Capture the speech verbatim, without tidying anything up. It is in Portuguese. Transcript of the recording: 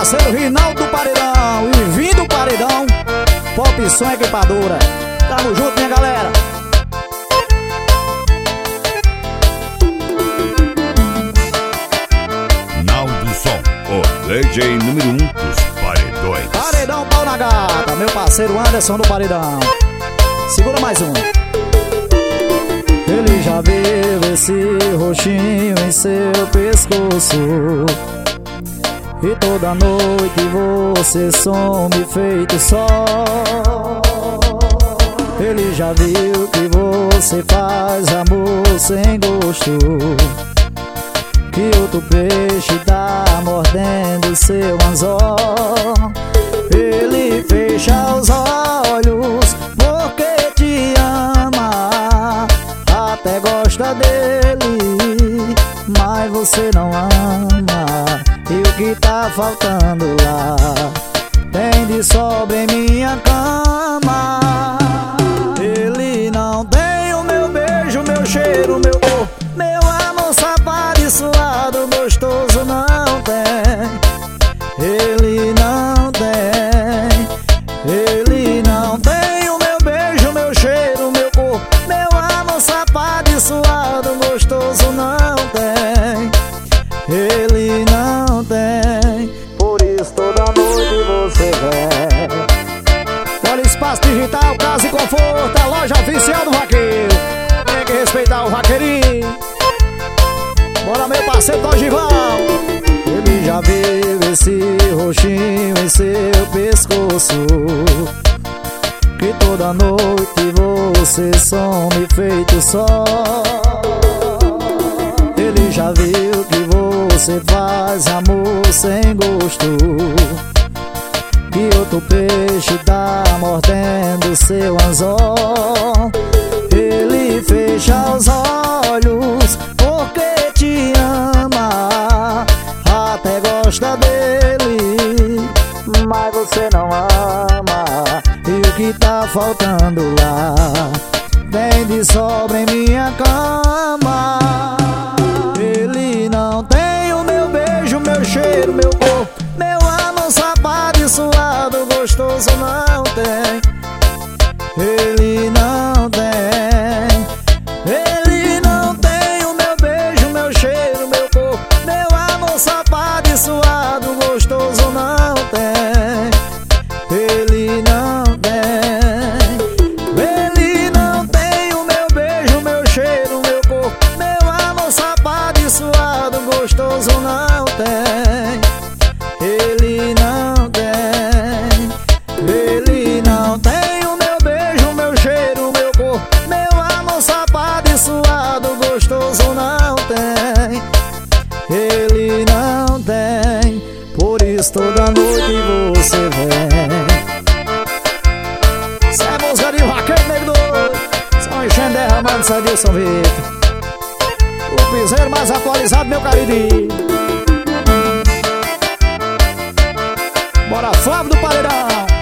parceiro Rinaldo do Paredão e Vim do Paredão, Pop Som Equipadora. Tamo junto, minha galera. Naldo Som, o D J número um dos paredões. Paredão Pau na Gata, meu parceiro Anderson do Paredão. Segura mais um. Ele já viu esse roxinho em seu pescoço, e toda noite você some feito sol. Ele já viu que você faz amor sem gosto, que outro peixe tá mordendo seu anzol. Ele fecha os olhos porque te ama, até gosta dele, mas você não ama. E o que tá faltando lá tem de sobra em minha cama. Ele não tem o meu beijo, meu cheiro, meu corpo, meu amor safado e suado, gostoso não tem. Ele não tem. Ele não tem o meu beijo, meu cheiro, meu corpo, meu amor safado e suado, gostoso não tem. Ele não tem. Por isso toda noite você vem. Olha, Espaço Digital, Casa e Conforto, a loja oficial do vaqueiro. Tem que respeitar o vaqueirinho. Bora, meu parceiro Dogival. Ele já viu esse roxinho em seu pescoço, que toda noite você some feito sol. Ele já viu que você faz amor sem gosto, que outro peixe tá mordendo seu anzol. Ele fecha os olhos porque te ama, até gosta dele, mas você não ama. E o que tá faltando lá tem de sobra em minha cama. Ele não tem o meu beijo, meu cheiro, meu corpo, meu amor safado e suado, gostoso não tem. Ele não tem. Ele não tem o meu beijo, meu cheiro, meu corpo, meu amor safado e suado, gostoso não tem. Ele não tem. Ele não tem o meu beijo, meu cheiro, meu corpo, meu amor safado e suado, gostoso não tem. Ele não tem. Ele não tem o meu beijo, meu cheiro, meu corpo, meu amor safado e suado, gostoso não tem. Ele não tem. Por isso toda noite você vem. Cê é música de vaqueiro negro doido, São enchendo derramando, Sadilson Vitor, o piseiro mais atualizado, meu carinho. Bora, Flávio do Paredão.